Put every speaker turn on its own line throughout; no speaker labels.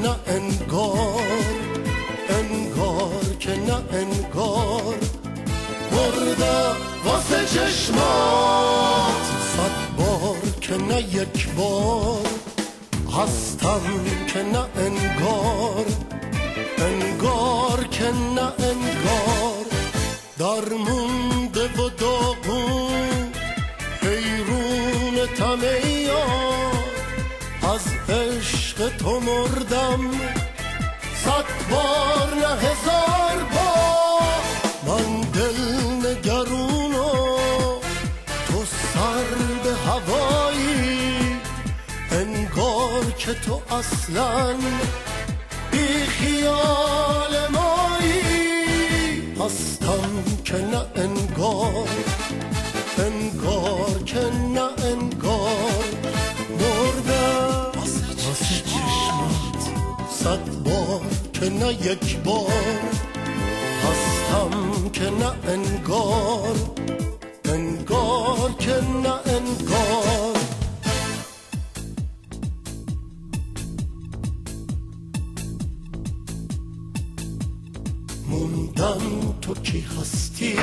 نه انگار، انگار که نه انگار. مرده واسه چشمات 100 بار که نه یک بار. هستم که نه انگار، انگار که نه انگار. درمونده و داغون حیرون تمیار. از عشق تو مردم 100 بار نه 1000 بار. من دل نگرون و تو سر به هوایی. انگار که تو اصلا بی خیال مایی. هستم که نه انگار، انگار که نه انگار. مردم واسه چشمات 100 بار که نه یک بار. هستم که نه انگار، انگار که نه انگار. موندم تو کی هستی،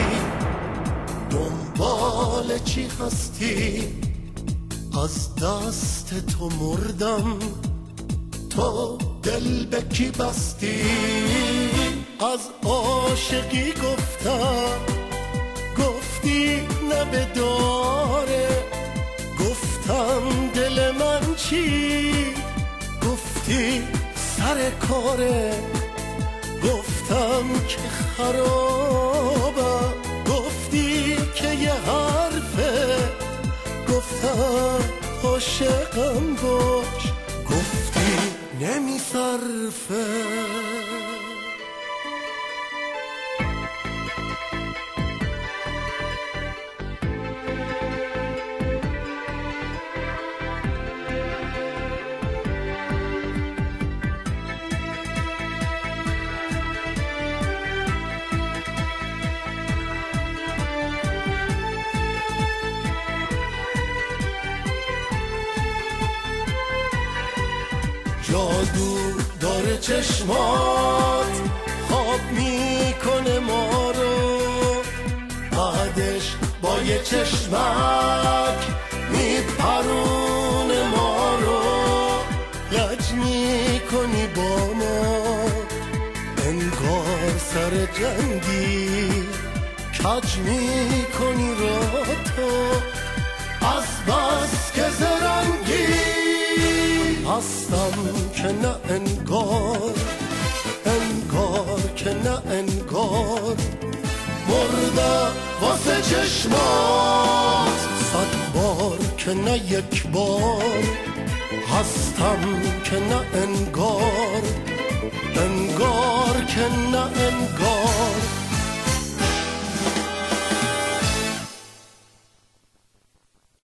دنبال چی هستی. از دست تو مردم، تو دل به کی بستی. از عاشقی گفتم، گفتی نه بداره. گفتم دل من چی، گفتی سر کاره. گفتم که خرابم، گفتی که یه حرفه. گفتم عاشقم باش، گفتی نمیصرفه. جادو داره چشمات، خواب میکنه ما رو. بعدش با یه چشمک میپرونه ما رو. لج میکنی با ما، انگار سر جنگی. کج میکنی را تو، از بس که زرنگی. هستم که نه انگار، انگار که نه انگار. مرده واسه چشمات 100 بار که نه یک بار. هستم که نه انگار، انگار که نه